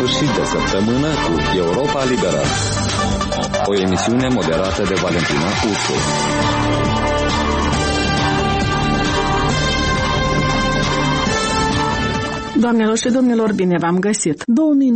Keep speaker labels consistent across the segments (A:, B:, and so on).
A: sfârșit de săptămână cu Europa Liberă. O emisiune moderată de Valentina Ursu.
B: Doamnelor și domnilor, bine v-am găsit!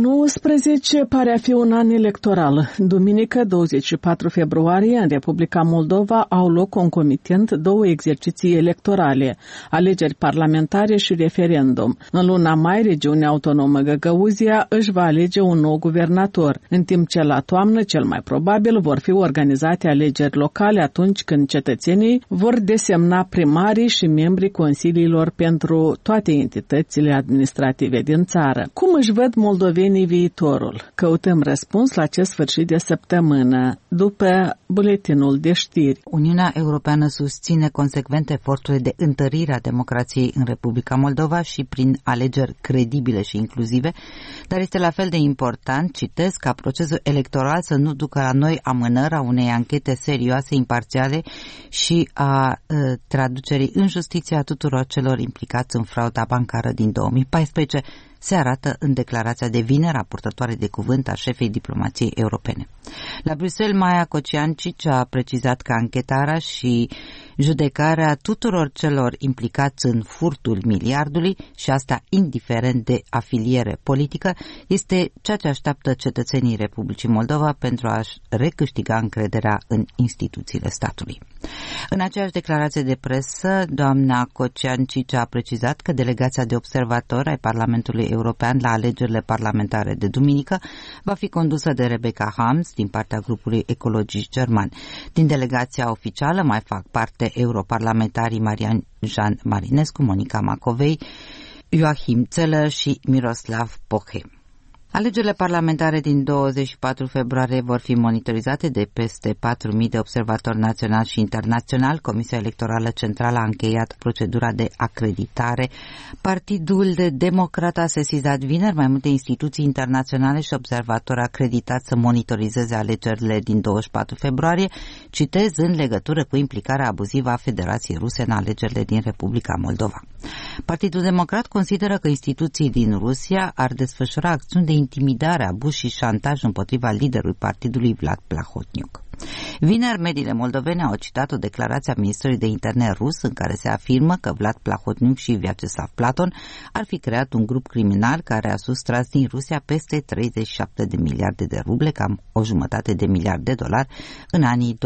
B: 2019 pare a fi un an electoral. Duminică, 24 februarie, în Republica Moldova au loc concomitent două exerciții electorale, alegeri parlamentare și referendum. În luna mai, regiunea autonomă Găgăuzia își va alege un nou guvernator, în timp ce la toamnă, cel mai probabil, vor fi organizate alegeri locale atunci când cetățenii vor desemna primarii și membrii consiliilor pentru toate entitățile administrative din țară. Cum își văd moldovenii viitorul? Căutăm răspuns la acest sfârșit de săptămână, după buletinul de știri.
C: Uniunea Europeană susține consecvent eforturile de întărire a democrației în Republica Moldova și prin alegeri credibile și inclusive, dar este la fel de important, citesc, ca procesul electoral să nu ducă la noi amânarea unei anchete serioase, imparțiale și a traducerii în justiție a tuturor celor implicați în frauda bancară din 2014, se arată în declarația de vineri a purtătoare de cuvânt a șefei diplomației europene. La Bruxelles, Maia Kociancic a precizat că anchetarea și judecarea tuturor celor implicați în furtul miliardului, și asta indiferent de afiliere politică, este ceea ce așteaptă cetățenii Republicii Moldova pentru a-și recâștiga încrederea în instituțiile statului. În aceeași declarație de presă, doamna Kociancic a precizat că delegația de observatori ai Parlamentului European la alegerile parlamentare de duminică va fi condusă de Rebecca Harms din partea grupului ecologist german. Din delegația oficială mai fac parte europarlamentarii Marian Jean Marinescu, Monica Macovei, Joachim Zeller și Miroslav Poche. Alegerile parlamentare din 24 februarie vor fi monitorizate de peste 4.000 de observatori naționali și internaționali. Comisia Electorală Centrală a încheiat procedura de acreditare. Partidul Democrat a sesizat vineri mai multe instituții internaționale și observatori acreditați să monitorizeze alegerile din 24 februarie, citez, în legătură cu implicarea abuzivă a Federației Ruse în alegerile din Republica Moldova. Partidul Democrat consideră că instituții din Rusia ar desfășura acțiuni de intimidare, abuz și șantaj împotriva liderului partidului Vlad Plahotniuc. Vineri, mediile moldovene au citat o declarație a ministrului de interne rus în care se afirmă că Vlad Plahotniuc și Vyacheslav Platon ar fi creat un grup criminal care a sustras din Rusia peste 37 de miliarde de ruble, cam $1,5 miliard în anii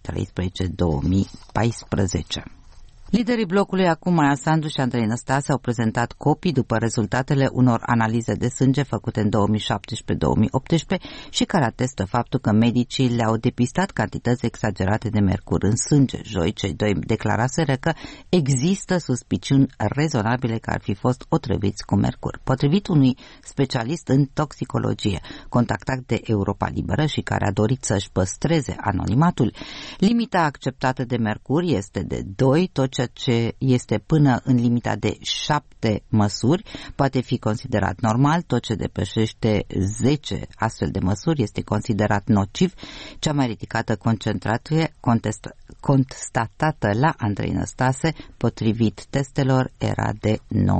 C: 2013-2014. Liderii blocului Acum Sandu și Andrei Năstase au prezentat copii după rezultatele unor analize de sânge făcute în 2017-2018 și care atestă faptul că medicii le-au depistat cantități exagerate de mercur în sânge. Joi, cei doi declaraseră că există suspiciuni rezonabile că ar fi fost otrăviți cu mercur. Potrivit unui specialist în toxicologie contactat de Europa Liberă și care a dorit să-și păstreze anonimatul, limita acceptată de mercur este de 2, tot ceea ce este până în limita de 7 măsuri poate fi considerat normal, tot ce depășește 10 astfel de măsuri este considerat nociv. Cea mai ridicată concentrație constatată la Andrei Năstase, potrivit testelor, era de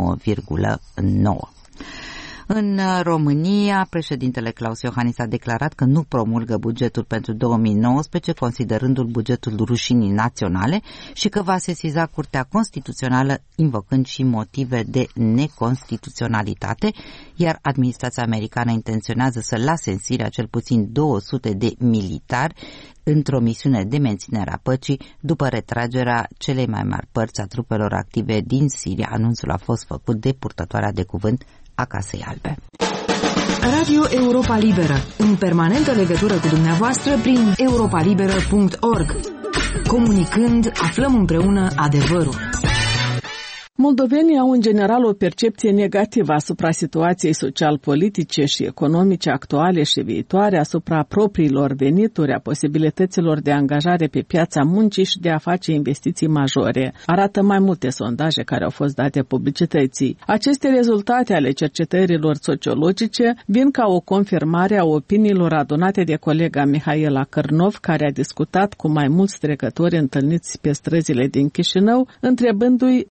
C: 9,9. În România, președintele Claus Iohannis a declarat că nu promulgă bugetul pentru 2019, considerându-l bugetul rușinii naționale, și că va sesiza Curtea Constituțională, invocând și motive de neconstituționalitate, iar administrația americană intenționează să lase în Siria cel puțin 200 de militari într-o misiune de menținere a păcii după retragerea celei mai mari părți a trupelor active din Siria. Anunțul a fost făcut de purtătoarea de cuvânt a Casei Albe.
D: Radio Europa Liberă, în permanentă legătură cu dumneavoastră prin europalibera.org. Comunicând, aflăm împreună adevărul.
B: Moldovenii au în general o percepție negativă asupra situației social-politice și economice actuale și viitoare, asupra propriilor venituri, a posibilităților de angajare pe piața muncii și de a face investiții majore. Arată mai multe sondaje care au fost date publicității. Aceste rezultate ale cercetărilor sociologice vin ca o confirmare a opiniilor adunate de colega Mihaela Cărnov, care a discutat cu mai mulți trecători întâlniți pe străzile din Chișinău, întrebându-i